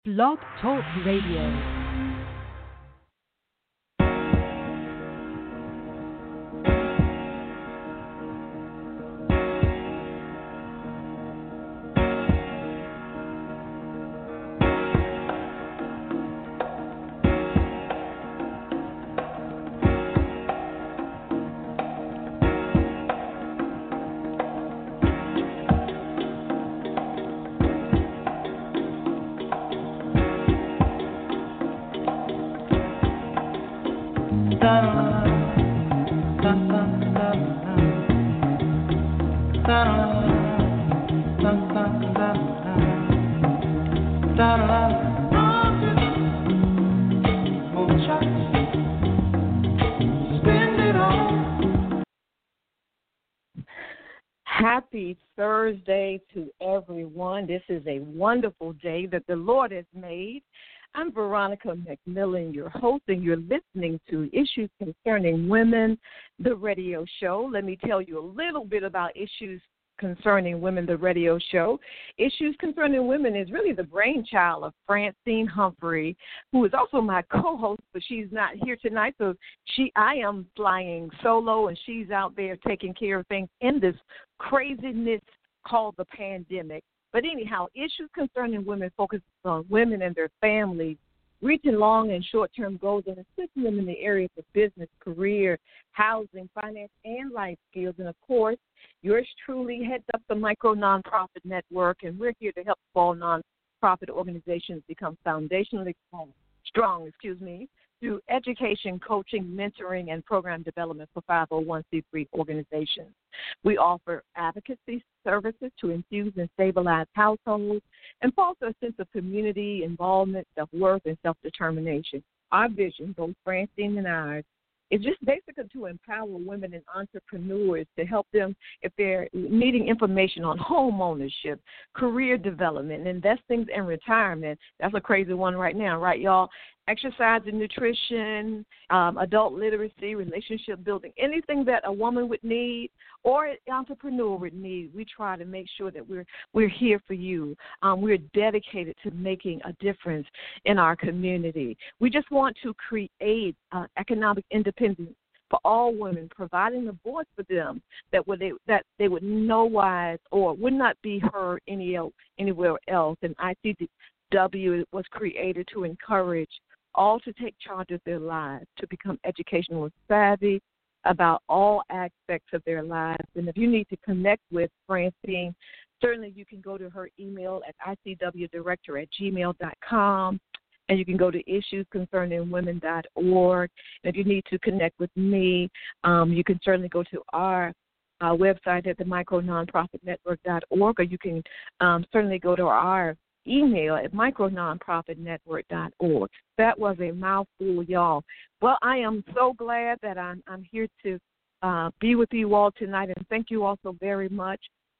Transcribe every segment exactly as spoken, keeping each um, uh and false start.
Blog Talk Radio. Happy Thursday to everyone. This is a wonderful day that the Lord has made. I'm Veronica McMillan, your host, and you're listening to Issues Concerning Women, the radio show. Let me tell you a little bit about Issues Concerning Women, the radio show. Issues Concerning Women is really the brainchild of Francine Humphrey, who is also my co-host, but she's not here tonight, so she, I am flying solo, and she's out there taking care of things in this craziness called the pandemic. But anyhow, Issues Concerning Women focuses on women and their families, reaching long and short-term goals and assisting them in the areas of business, career, housing, finance, and life skills. And, of course, yours truly heads up the Micro Nonprofit Network, and we're here to help small nonprofit organizations become foundationally strong, strong, excuse me, through education, coaching, mentoring, and program development for five oh one c three organizations. We offer advocacy services to infuse and stabilize households and foster a sense of community, involvement, self-worth, and self-determination. Our vision, both Francine and ours, is just basically to empower women and entrepreneurs to help them if they're needing information on home ownership, career development, investing, and retirement. That's a crazy one right now, right, y'all? Exercise and nutrition, um, adult literacy, relationship building, anything that a woman would need or an entrepreneur would need, we try to make sure that we're we're here for you. Um, we're dedicated to making a difference in our community. We just want to create uh, economic independence for all women, providing a voice for them that would they that they would no wise or would not be heard any el- anywhere else. And I C W was created to encourage all to take charge of their lives, to become educationally savvy about all aspects of their lives. And if you need to connect with Francine, certainly you can go to her email at I C W director at gmail dot com, and you can go to issues concerning women dot org. And if you need to connect with me, um, you can certainly go to our uh, website at the micro nonprofit network dot org, or you can um, certainly go to our email at micro nonprofit network dot org. That was a mouthful, y'all. Well, I am so glad that I'm, I'm here to uh, be with you all tonight, and thank you all so very much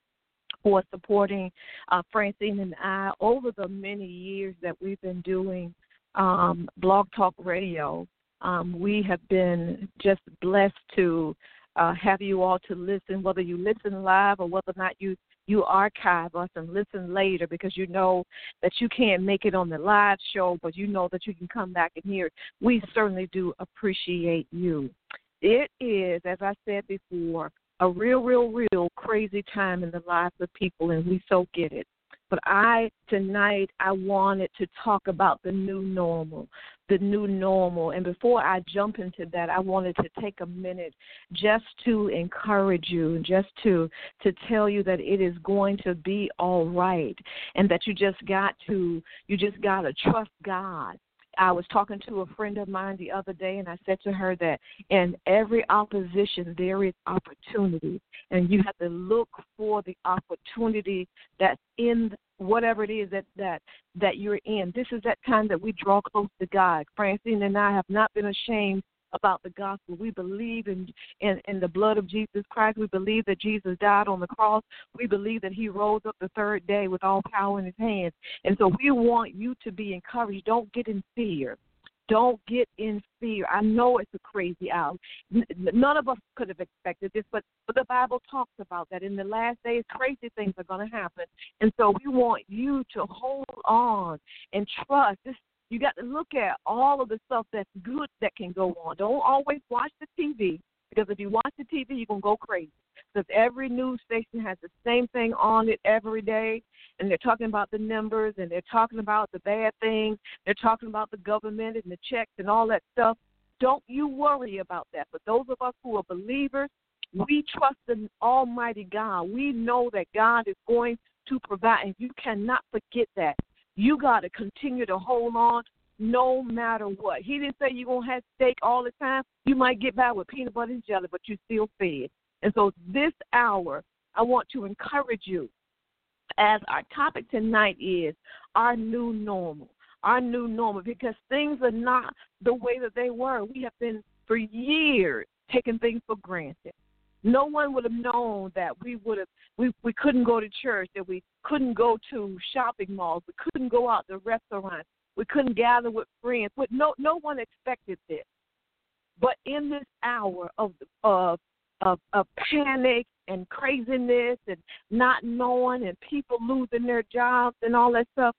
for supporting uh, Francine and I over the many years that we've been doing um, Blog Talk Radio. Um, we have been just blessed to uh, have you all to listen, whether you listen live or whether or not you you archive us and listen later, because you know that you can't make it on the live show, but you know that you can come back and hear it. We certainly do appreciate you. It is, as I said before, a real, real, real crazy time in the lives of people, and we so get it. But I, tonight, I wanted to talk about the new normal, the new normal. And before I jump into that, I wanted to take a minute just to encourage you, just to, to tell you that it is going to be all right, and that you just got to, you just got to trust God. I was talking to a friend of mine the other day, and I said to her that in every opposition there is opportunity, and you have to look for the opportunity that's in whatever it is that, that, that you're in. This is that time that we draw close to God. Francine and I have not been ashamed about the gospel. We believe in, in, in the blood of Jesus Christ. We believe that Jesus died on the cross. We believe that he rose up the third day with all power in his hands. And so we want you to be encouraged. Don't get in fear. Don't get in fear. I know it's a crazy hour. N- none of us could have expected this, but, but the Bible talks about that. In the last days, crazy things are going to happen. And so we want you to hold on and trust. This, you got to look at all of the stuff that's good that can go on. Don't always watch the T V, because if you watch the T V, you're going to go crazy. Because every news station has the same thing on it every day, and they're talking about the numbers, and they're talking about the bad things. They're talking about the government and the checks and all that stuff. Don't you worry about that. But those of us who are believers, we trust in Almighty God. We know that God is going to provide, and you cannot forget that. You got to continue to hold on no matter what. He didn't say you're going to have steak all the time. You might get by with peanut butter and jelly, but you're still fed. And so this hour, I want to encourage you, as our topic tonight is our new normal, our new normal, because things are not the way that they were. We have been for years taking things for granted. No one would have known that we would have we, we couldn't go to church, that we couldn't go to shopping malls, we couldn't go out to restaurants, we couldn't gather with friends. But no no one expected this. But in this hour of of Of, of panic and craziness and not knowing and people losing their jobs and all that stuff,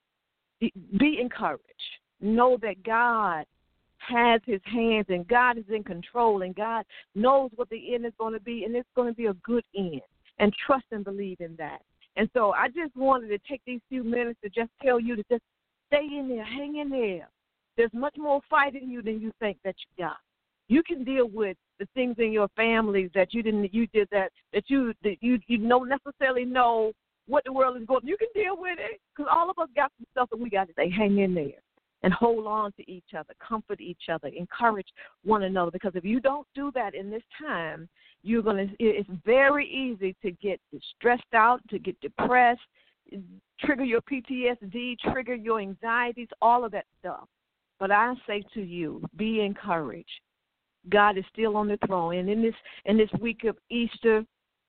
be encouraged. Know that God has his hands and God is in control and God knows what the end is going to be, and it's going to be a good end. And trust and believe in that. And so I just wanted to take these few minutes to just tell you to just stay in there, hang in there. There's much more fight in you than you think that you got. You can deal with the things in your families that you didn't, you did that, that you, that you, you don't necessarily know what the world is going. You can deal with it, because all of us got some stuff that we got to say, hang in there and hold on to each other, comfort each other, encourage one another. Because if you don't do that in this time, you're gonna. It's very easy to get stressed out, to get depressed, trigger your P T S D, trigger your anxieties, all of that stuff. But I say to you, be encouraged. God is still on the throne. And in this in this week of Easter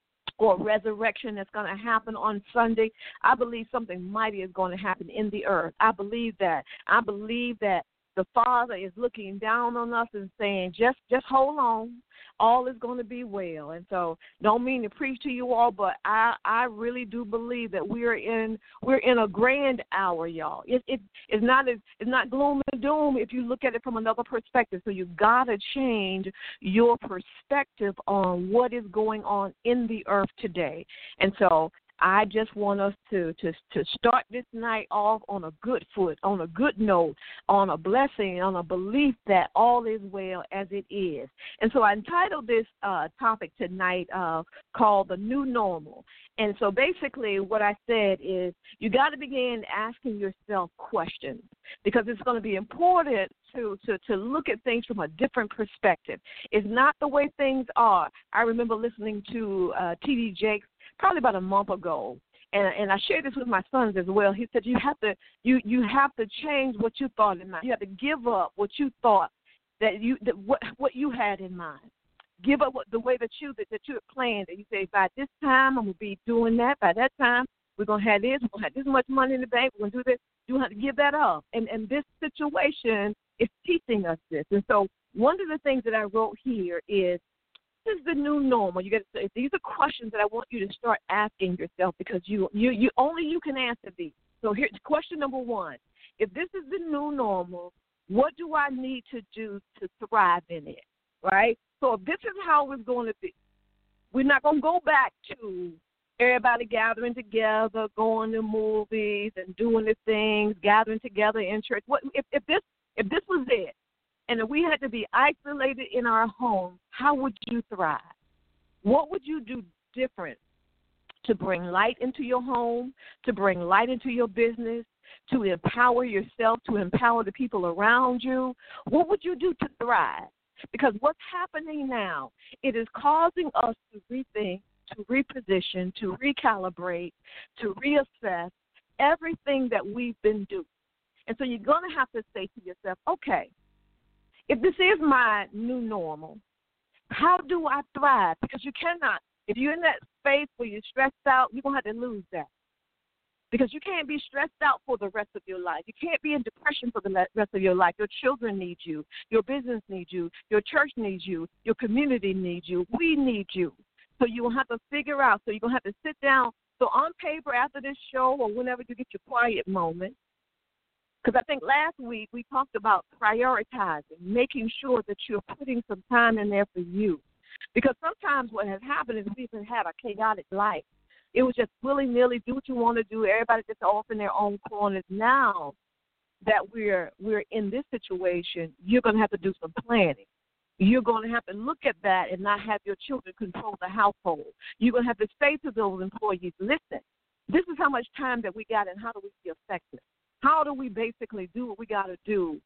or resurrection that's going to happen on Sunday, I believe something mighty is going to happen in the earth. I believe that. I believe that the Father is looking down on us and saying, just just hold on. All is going to be well. And so don't mean to preach to you all, but I, I really do believe that we're in we're in a grand hour, y'all. It, it, it's not it's not gloom and doom if you look at it from another perspective. So you got to change your perspective on what is going on in the earth today. And so I just want us to, to, to start this night off on a good foot, on a good note, on a blessing, on a belief that all is well as it is. And so I entitled this uh, topic tonight uh, called The New Normal. And so basically what I said is you got to begin asking yourself questions, because it's going to be important to, to, to look at things from a different perspective. It's not the way things are. I remember listening to uh, T D Jakes probably about a month ago, and and I shared this with my sons as well. He said you have to you you have to change what you thought in mind. You have to give up what you thought that you that what what you had in mind. Give up what, the way that you that, that you had planned. And you say, by this time I'm gonna be doing that. By that time we're gonna have this. We're gonna have this much money in the bank. We're gonna do this. You have to give that up. And and this situation is teaching us this. And so one of the things that I wrote here is, this is the new normal. You got to say, these are questions that I want you to start asking yourself, because you, you, you only you can answer these. So here's question number one. If this is the new normal, what do I need to do to thrive in it, right? So if this is how it's going to be, we're not going to go back to everybody gathering together, going to movies and doing the things, gathering together in church. What if, if this if this was it, and if we had to be isolated in our home, how would you thrive? What would you do different to bring light into your home, to bring light into your business, to empower yourself, to empower the people around you? What would you do to thrive? Because what's happening now, it is causing us to rethink, to reposition, to recalibrate, to reassess everything that we've been doing. And so you're going to have to say to yourself, okay, if this is my new normal, how do I thrive? Because you cannot, if you're in that space where you're stressed out, you're going to have to lose that. because you can't be stressed out for the rest of your life. You can't be in depression for the rest of your life. Your children need you. Your business needs you. Your church needs you. Your community needs you. We need you. So you will have to figure out. So you're going to have to sit down. So on paper after this show or whenever you get your quiet moment, because I think last week we talked about prioritizing, making sure that you're putting some time in there for you. Because sometimes what has happened is we've had a chaotic life. It was just willy-nilly, do what you want to do. Everybody just off in their own corners. Now that we're we're in this situation, you're going to have to do some planning. You're going to have to look at that and not have your children control the household. You're going to have to say to those employees, listen, this is how much time that we got and how do we be effective? How do we basically do what we got to do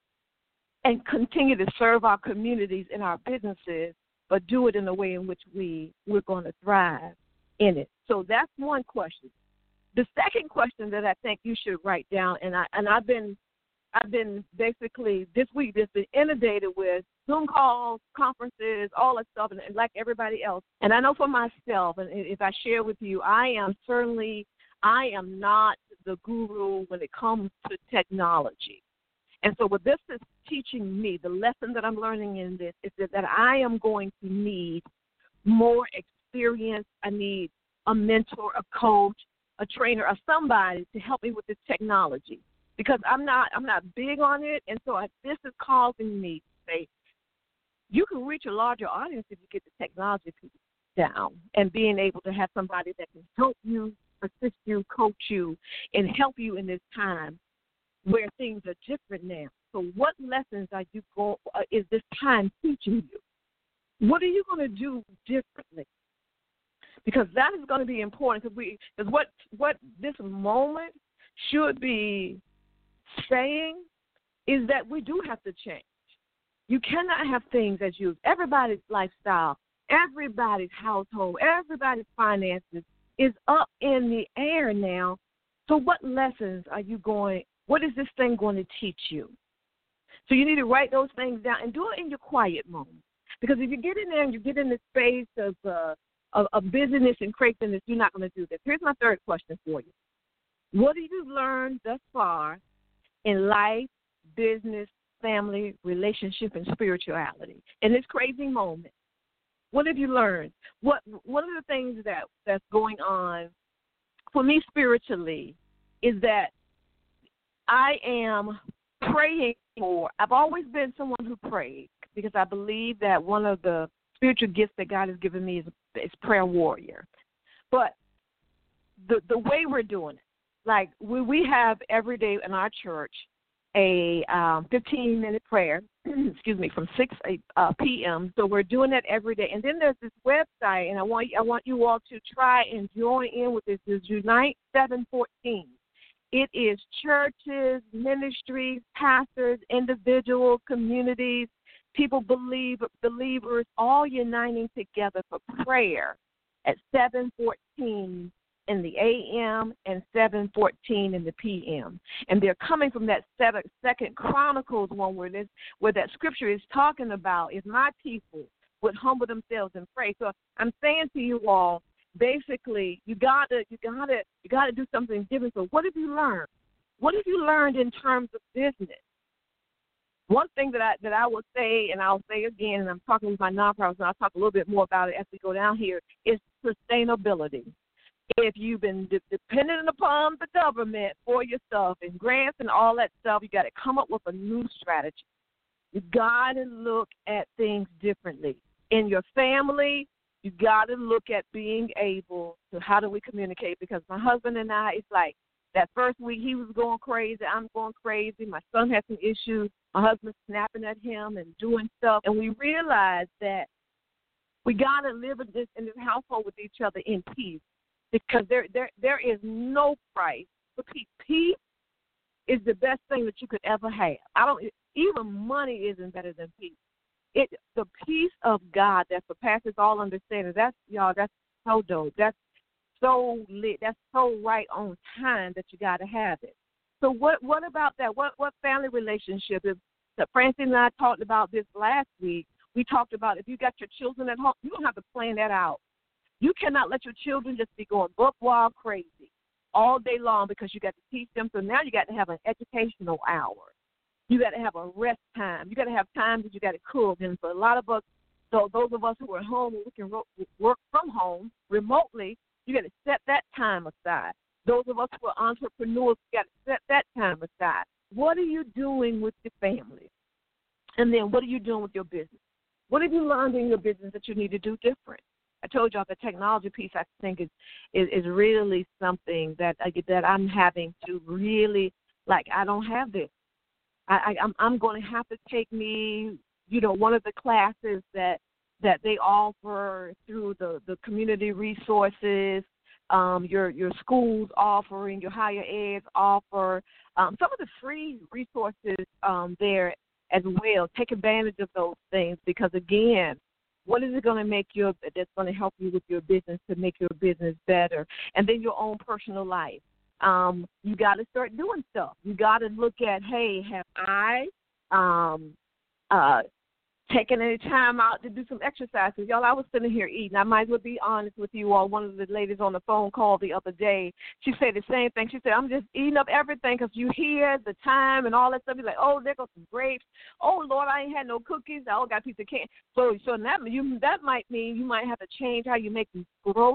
and continue to serve our communities and our businesses, but do it in a way in which we, we're going to thrive in it? So that's one question. The second question that I think you should write down, and I and I've been I've been basically this week just been inundated with Zoom calls, conferences, all that stuff, and, and like everybody else. And I know for myself, and if I share with you, I am certainly I am not the guru when it comes to technology. And so what this is teaching me, the lesson that I'm learning in this is that, that I am going to need more experience. I need a mentor, a coach, a trainer, or somebody to help me with this technology, because I'm not I'm not big on it. And so I, this is causing me to say, you can reach a larger audience if you get the technology down and being able to have somebody that can help you, assist you, coach you, and help you in this time where things are different now. So what lessons are you going, uh, is this time teaching you? What are you going to do differently? Because that is going to be important, because we, because what, what this moment should be saying is that we do have to change. You cannot have things as you, everybody's lifestyle, everybody's household, everybody's finances is up in the air now. So what lessons are you going, what is this thing going to teach you? So you need to write those things down and do it in your quiet moment. Because if you get in there and you get in the space of, uh, of, of busyness and craziness, you're not going to do this. Here's my third question for you. What have you learned thus far in life, business, family, relationship, and spirituality in this crazy moment? What have you learned? What One of the things that, that's going on for me spiritually is that I am praying more. I've always been someone who prayed because I believe that one of the spiritual gifts that God has given me is, is prayer warrior. But the the way we're doing it, like we, we have every day in our church a um, fifteen-minute prayer, excuse me, from six uh, p.m. So we're doing that every day. And then there's this website, and I want I want you all to try and join in with this. It's Unite seven fourteen. It is churches, ministries, pastors, individuals, communities, people, believe, believers, all uniting together for prayer at seven fourteen in the A M and seven fourteen in the P M. And they're coming from that seven, Second Chronicles one where, this, where that scripture is talking about, if my people would humble themselves and pray. So I'm saying to you all, basically, you gotta, you gotta, you gotta do something different. So what have you learned? What have you learned in terms of business? One thing that I that I will say, and I'll say again, and I'm talking with my nonprofits, and I'll talk a little bit more about it as we go down here, is sustainability. If you've been de- dependent upon the government for your stuff and grants and all that stuff, you got to come up with a new strategy. You got to look at things differently. In your family, you got to look at being able to, how do we communicate? Because my husband and I, it's like that first week he was going crazy, I'm going crazy. My son had some issues. My husband's snapping at him and doing stuff. And we realized that we got to live in this, in this household with each other in peace. Because there, there, there is no price for peace. Peace is the best thing that you could ever have. I don't. Even money isn't better than peace. It, the peace of God that surpasses all understanding. That's y'all. That's so dope. That's so lit. That's so right on time that you got to have it. So what, what about that? What, what family relationship? If Francine and I talked about this last week, we talked about if you got your children at home, you don't have to plan that out. You cannot let your children just be going buck wild crazy. all day long because you got to teach them. So now you got to have an educational hour. You got to have a rest time. You got to have time that you got to cook. And for a lot of us, so those of us who are home, we can ro- work from home remotely. You got to set that time aside. Those of us who are entrepreneurs, you got to set that time aside. What are you doing with your family? And then what are you doing with your business? What have you learned in your business that you need to do different? I told y'all the technology piece, I think, is is, is really something that I, that I'm having to really, like, I don't have this. I, I, I'm, I'm going to have to take me, you know, one of the classes that that they offer through the, the community resources, um, your your schools offering, your higher eds offer, um, some of the free resources um, there as well. Take advantage of those things because, again, what is it going to make your that's going to help you with your business to make your business better? And then your own personal life. Um, you got to start doing stuff. You got to look at, hey, have I um, uh, taken any time out to do some exercises? Y'all, I was sitting here eating. I might as well be honest with you all. One of the ladies on the phone call the other day, she said the same thing. She said, I'm just eating up everything because you hear the time and all that stuff. You're like, oh, there goes some grapes. Oh, Lord, I ain't had no cookies. I all got a piece of candy. So, so that, you, that might mean you might have to change how you make groceries.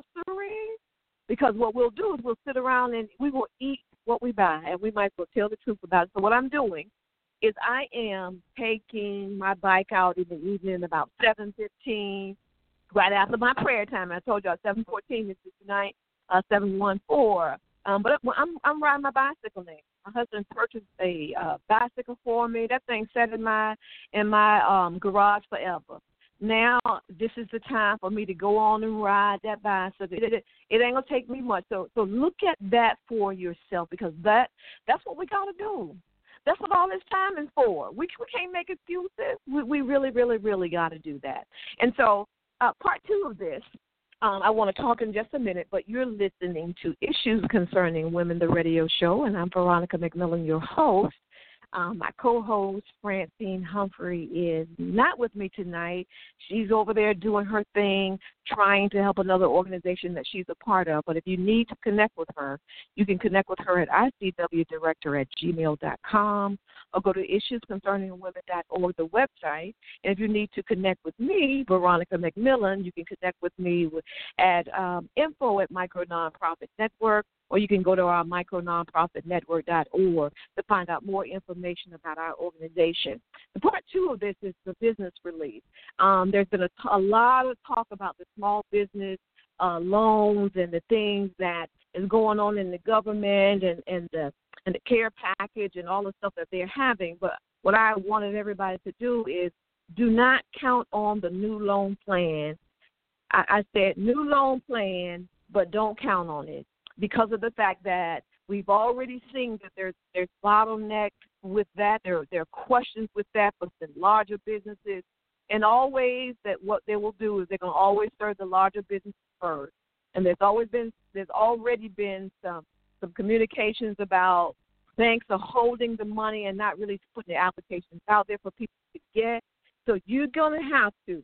Because what we'll do is we'll sit around and we will eat what we buy, and we might as well tell the truth about it. So what I'm doing is I am taking my bike out in the evening about seven fifteen, right after my prayer time. I told you all seven fourteen is tonight, uh, seven one four. Um, but I'm I'm riding my bicycle now. My husband purchased a uh, bicycle for me. That thing sat in my in my um, garage forever. Now this is the time for me to go on and ride that bicycle. It, it, it ain't gonna take me much. So so look at that for yourself because that that's what we gotta do. That's what all this time is for. We we can't make excuses. We we really really really gotta do that. And so uh, part two of this, um, I want to talk in just a minute. But you're listening to Issues Concerning Women, the radio show, and I'm Veronica McMillan, your host. Um, my co-host, Francine Humphrey, is not with me tonight. She's over there doing her thing, trying to help another organization that she's a part of. But if you need to connect with her, you can connect with her at I C W director at gmail dot com or go to issues concerning women dot org, the website. And if you need to connect with me, Veronica McMillan, you can connect with me with, at um, info at Micro Nonprofit Network, or you can go to our micro nonprofit network dot org to find out more information about our organization. The part two of this is the business relief. Um, there's been a, t- a lot of talk about the small business uh, loans and the things that is going on in the government and, and the and the care package and all the stuff that they're having. But what I wanted everybody to do is do not count on the new loan plan. I, I said new loan plan, but don't count on it, because of the fact that we've already seen that there's there's bottlenecks with that. There, there are questions with that for the larger businesses. And always that what they will do is they're going to always serve the larger businesses first. And there's always been, there's already been some, some communications about banks are holding the money and not really putting the applications out there for people to get. So you're going to have to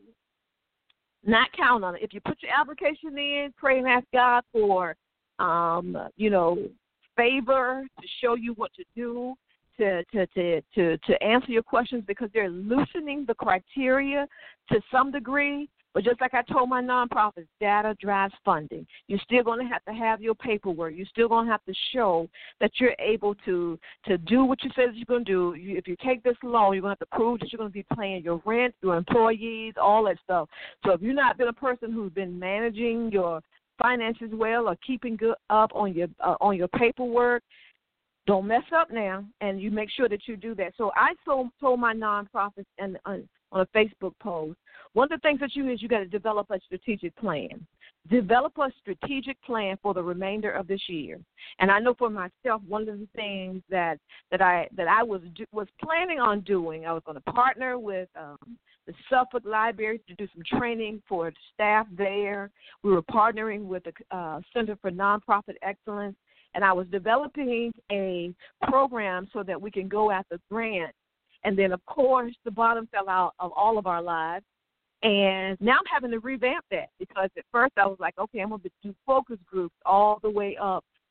not count on it. If you put your application in, pray and ask God for Um, you know, favor to show you what to do, to, to, to, to, to answer your questions, because they're loosening the criteria to some degree. But just like I told my nonprofits, data drives funding. You're still going to have to have your paperwork. You're still going to have to show that you're able to, to do what you said you're going to do. You, if you take this loan, you're going to have to prove that you're going to be paying your rent, your employees, all that stuff. So if you've not been a person who's been managing your finances well or keeping good up on your uh, on your paperwork, don't mess up now, and you make sure that you do that. So I told, told my nonprofits and on, on a Facebook post, one of the things that you is you got to develop a strategic plan. Develop a strategic plan for the remainder of this year. And I know for myself, one of the things that that I that I was was planning on doing, I was going to partner with um, the Suffolk Library to do some training for staff there. We were partnering with the uh, Center for Nonprofit Excellence, and I was developing a program so that we can go after grants. And then, of course, the bottom fell out of all of our lives. And now I'm having to revamp that, because at first I was like, okay, I'm going to do focus groups all the way up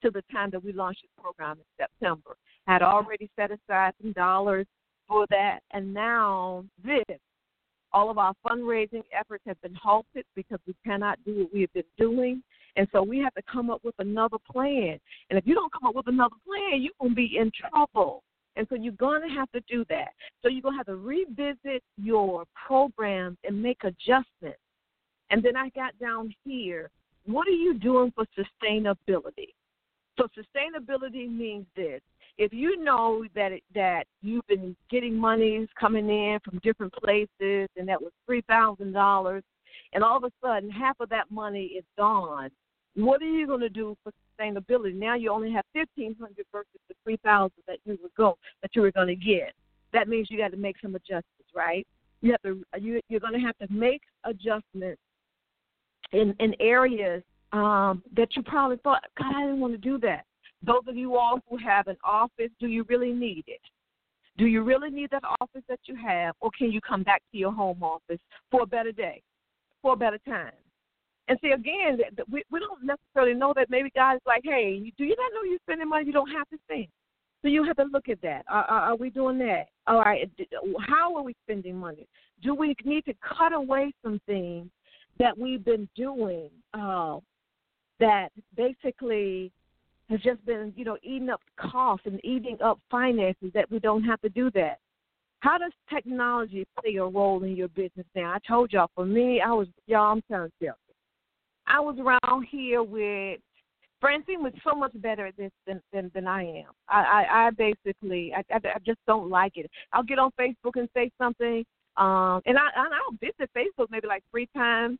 to the time that we launched this program in September. I had already set aside some dollars for that, and now this, all of our fundraising efforts have been halted because we cannot do what we have been doing, and so we have to come up with another plan. And if you don't come up with another plan, you're going to be in trouble. And so you're going to have to do that. So you're going to have to revisit your programs and make adjustments. And then I got down here, what are you doing for sustainability? So sustainability means this. If you know that it, that you've been getting monies coming in from different places and that was three thousand dollars, and all of a sudden half of that money is gone, what are you going to do for sustainability? Now you only have fifteen hundred dollars versus the three thousand dollars that you were go that you were going to get. That means you got to make some adjustments, right? You have to you, you're going to have to make adjustments in in areas um, that you probably thought, God, I didn't want to do that. Those of you all who have an office, do you really need it? Do you really need that office that you have, or can you come back to your home office for a better day, for a better time? And see, again, we, we don't necessarily know that maybe God is like, hey, do you not know you're spending money you don't have to spend? So you have to look at that. Are, are, are we doing that? All right, how are we spending money? Do we need to cut away some things that we've been doing uh, that basically has just been, you know, eating up costs and eating up finances that we don't have to do that? How does technology play a role in your business now? I told y'all, for me, I was, y'all, I'm telling you, I was around here with, Francine was so much better at this than, than, than I am. I, I, I basically, I, I, I just don't like it. I'll get on Facebook and say something, um, and, I, and I'll visit Facebook maybe like three times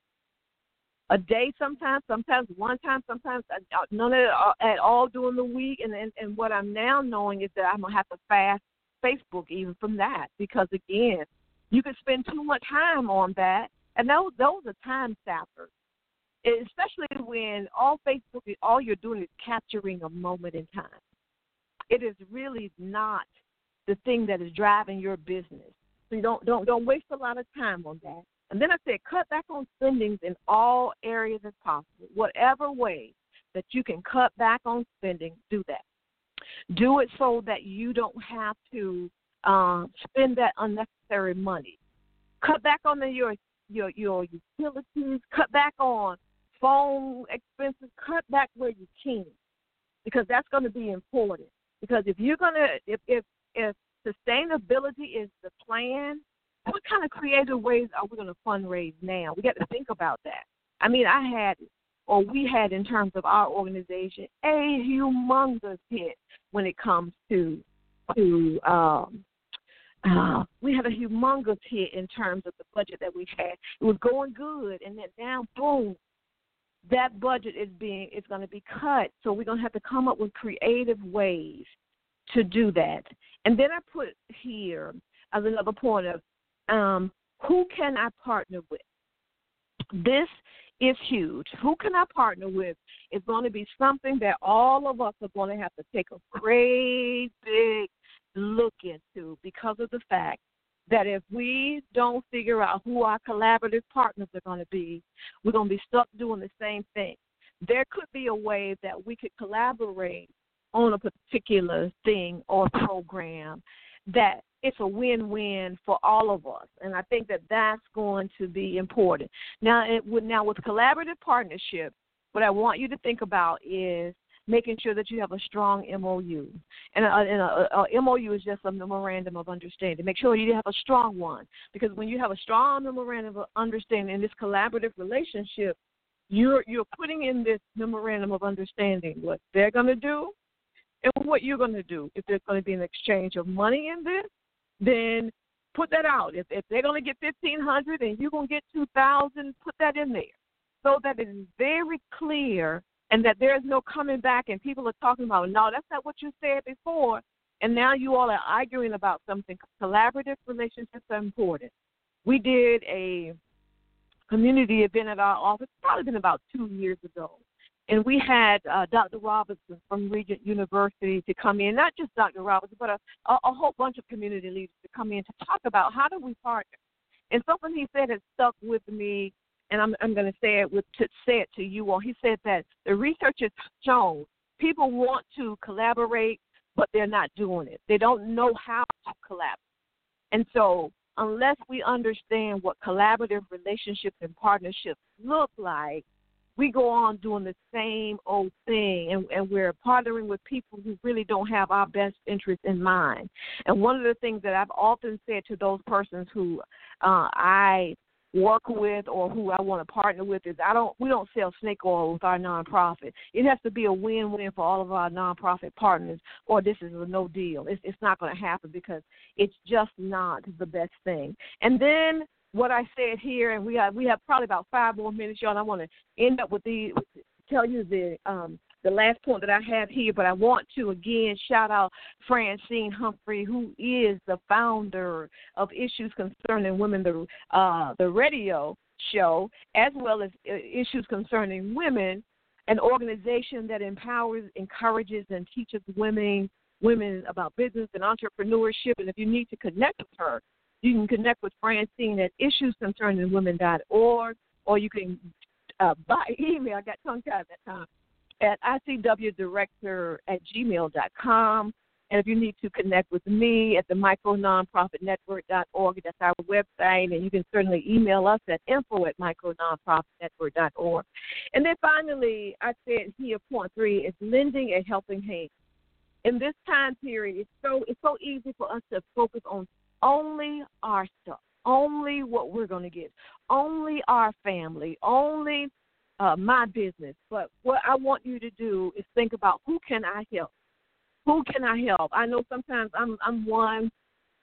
a day sometimes, sometimes one time, sometimes none of it at all during the week. And, and, and what I'm now knowing is that I'm going to have to fast Facebook even from that because, again, you can spend too much time on that, and those, those are time sappers, especially when all Facebook, all you're doing is capturing a moment in time. It is really not the thing that is driving your business. So you don't, don't, don't waste a lot of time on that. And then I said, cut back on spendings in all areas as possible. Whatever way that you can cut back on spending, do that. Do it so that you don't have to um, spend that unnecessary money. Cut back on the, your, your your utilities. Cut back on phone expenses. Cut back where you can, because that's going to be important. Because if you're going to, if, if if sustainability is the plan, what kind of creative ways are we going to fundraise now? We got to think about that. I mean, I had, or we had in terms of our organization, a humongous hit when it comes to, to um, uh, we had a humongous hit in terms of the budget that we had. It was going good, and then now, boom, that budget is being, is going to be cut. So we're going to have to come up with creative ways to do that. And then I put here as another point of, Um, who can I partner with? This is huge. Who can I partner with is going to be something that all of us are going to have to take a great big look into, because of the fact that if we don't figure out who our collaborative partners are going to be, we're going to be stuck doing the same thing. There could be a way that we could collaborate on a particular thing or program that it's a win-win for all of us, and I think that that's going to be important. Now, it would, now with collaborative partnership, what I want you to think about is making sure that you have a strong M O U. And, a, and a, a M O U is just a memorandum of understanding. Make sure you have a strong one, because when you have a strong memorandum of understanding in this collaborative relationship, you're you're putting in this memorandum of understanding what they're going to do and what you're going to do. If there's going to be an exchange of money in this, then put that out. If, if they're going to get fifteen hundred dollars and you're going to get two thousand dollars, put that in there so that it is very clear and that there is no coming back and people are talking about, no, that's not what you said before, and now you all are arguing about something. Collaborative relationships are important. We did a community event at our office, probably been about two years ago, and we had uh, Doctor Robinson from Regent University to come in, not just Doctor Robinson, but a, a, a whole bunch of community leaders to come in to talk about how do we partner. And something he said has stuck with me, and I'm, I'm going to say it with to say it to you all. He said that the research has shown people want to collaborate, but they're not doing it. They don't know how to collaborate. And so unless we understand what collaborative relationships and partnerships look like, we go on doing the same old thing, and, and we're partnering with people who really don't have our best interest in mind. And one of the things that I've often said to those persons who uh, I work with or who I want to partner with is I don't we don't sell snake oil with our nonprofit. It has to be a win-win for all of our nonprofit partners, or this is a no deal. It's, it's not going to happen because it's just not the best thing. And then what I said here, and we have we have probably about five more minutes, y'all. And I want to end up with the tell you the um, the last point that I have here, but I want to again shout out Francine Humphrey, who is the founder of Issues Concerning Women, the uh, the radio show, as well as uh, Issues Concerning Women, an organization that empowers, encourages, and teaches women women about business and entrepreneurship. And if you need to connect with her, you can connect with Francine at issues concerning women dot org, or you can uh, by email. I got tongue-tied that time. At I C W director at gmail dot com. And if you need to connect with me at the micro nonprofit network dot org, that's our website. And you can certainly email us at info at micro nonprofit network dot org. And then finally, I said here, point three is lending a helping hand. In this time period, it's so it's so easy for us to focus on only our stuff, only what we're going to get, only our family, only uh, my business. But what I want you to do is think about who can I help? Who can I help? I know sometimes I'm I'm one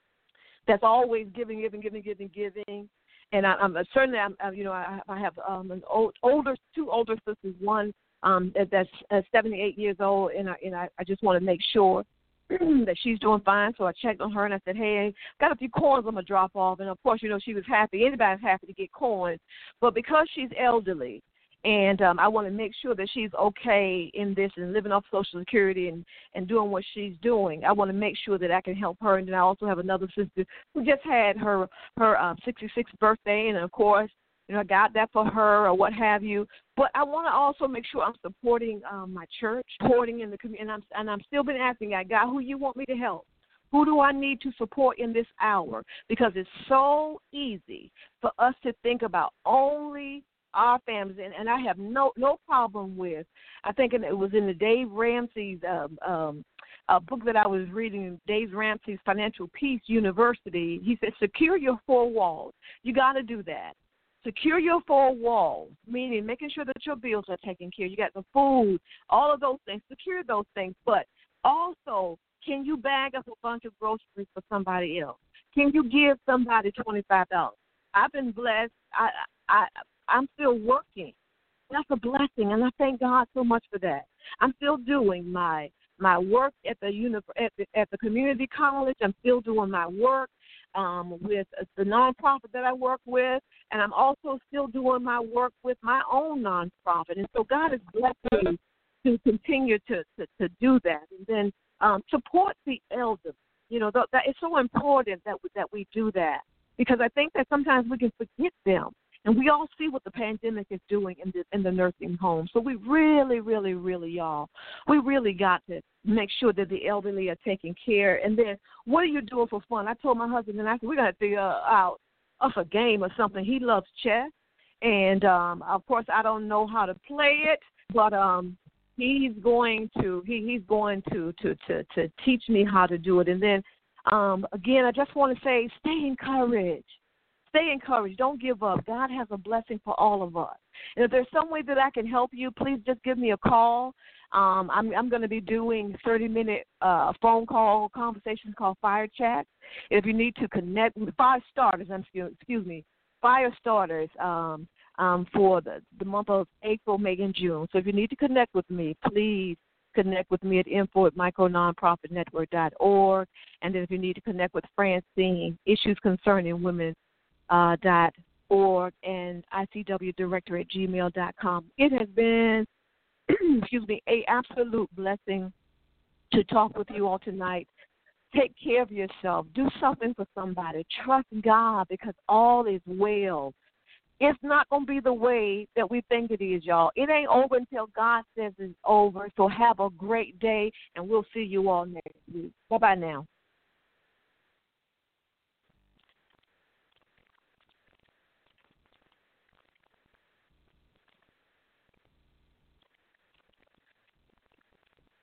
that's always giving, giving, giving, giving, giving. And I, I'm certainly, I'm, I, you know, I, I have um, an old, older, two older sisters, one um, that's uh, seventy-eight years old, and I, and I, I just want to make sure that she's doing fine. So I checked on her and I said, hey, got a few coins I'm going to drop off. And, of course, you know, she was happy. Anybody's happy to get coins. But because she's elderly and um, I want to make sure that she's okay in this and living off Social Security and, and doing what she's doing, I want to make sure that I can help her. And then I also have another sister who just had her, her um, sixty-sixth birthday. And, of course, you know, I got that for her or what have you. But I want to also make sure I'm supporting um, my church, supporting in the community. And I'm, and I'm still been asking God, God, who you want me to help? Who do I need to support in this hour? Because it's so easy for us to think about only our families. And, and I have no no problem with, I think it was in the Dave Ramsey's um, um, a book that I was reading, Dave Ramsey's Financial Peace University. He said, secure your four walls. You got to do that. Secure your four walls, meaning making sure that your bills are taken care of. You got the food, all of those things. Secure those things. But also, can you bag up a bunch of groceries for somebody else? Can you give somebody twenty-five dollars? I've been blessed. I, I, I'm still working. That's a blessing, and I thank God so much for that. I'm still doing my my work at the, uni- at the, at the community college. I'm still doing my work Um, with the nonprofit that I work with, and I'm also still doing my work with my own nonprofit. And so God has blessed me to continue to, to, to do that. And then um, support the elders. You know, th- that it's so important that we, that we do that, because I think that sometimes we can forget them. And we all see what the pandemic is doing in the in the nursing home. So we really, really, really, y'all, we really got to make sure that the elderly are taken care. And then what are you doing for fun? I told my husband, and I said, we're going to figure out us a game or something. He loves chess. And, um, of course, I don't know how to play it, but um, he's going to he, he's going to, to, to, to teach me how to do it. And then, um, again, I just want to say stay encouraged. Stay encouraged. Don't give up. God has a blessing for all of us. And if there's some way that I can help you, please just give me a call. Um, I'm, I'm going to be doing thirty-minute uh, phone call conversations called Fire Chat. If you need to connect with Fire Starters, excuse me, Fire Starters um, um, for the, the month of April, May, and June. So if you need to connect with me, please connect with me at info at micro nonprofit network dot org. And then if you need to connect with Francine, Issues Concerning Women, Uh, dot org, and I C W director at gmail dot com. It has been, excuse me, a absolute blessing to talk with you all tonight. Take care of yourself. Do something for somebody. Trust God, because all is well. It's not going to be the way that we think it is, y'all. It ain't over until God says it's over. So have a great day, and we'll see you all next week. Bye-bye now.